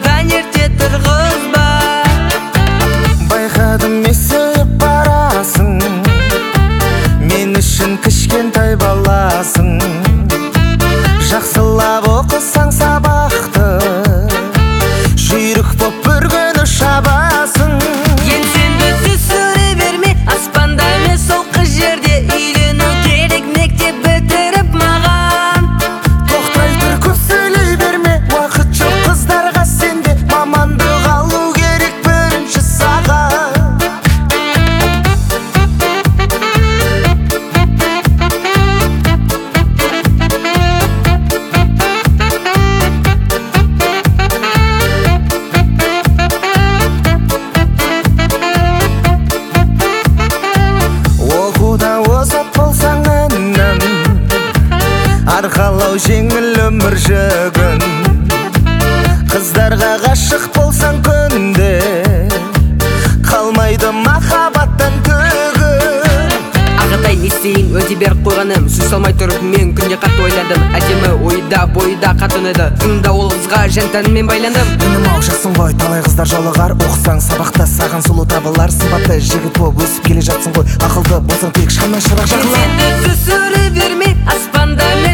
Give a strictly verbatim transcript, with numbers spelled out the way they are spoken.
таңерте тұрғызба. Байқадым есіп барасың, мен үшін кішкентай баласың. Жақсылап оқысаң сабақты, жүйрік боп бір күні шабасың. Еңсеңді түсіре берме, аспанда емес солқы жерде. Үйлену керек мектеп бітіріп маған. Тоқтай тұр, көп сөйлей берме, уақыт жоқ қыздарға сенде. Мамандық алу керек бірінші саған. Оқуда озат болсаң інім, арқалау жеңіл өмір жүгін. Қыздарға ғашық болсаң күнде, қалмайды махаббаттан түгін. Ағатай не істейін, өте беріп қойғаным. Сөз салмай тұрып мен күнде қатты ойладым. Әдемі ойда бойда қатты ұнайды. Күнімде ол қызға жан тәніммен байландым. Інім ау, жақсың ғой, талай қыздар жолығар. Оқысаң сабақта саған сұлу табылар. Сымбатты жігіт боп өсіп келе жатсың ғой. Ақылды болсаң тек шамнан шырақ жағылар. Еңсеңді түсіре берме, аспанда емес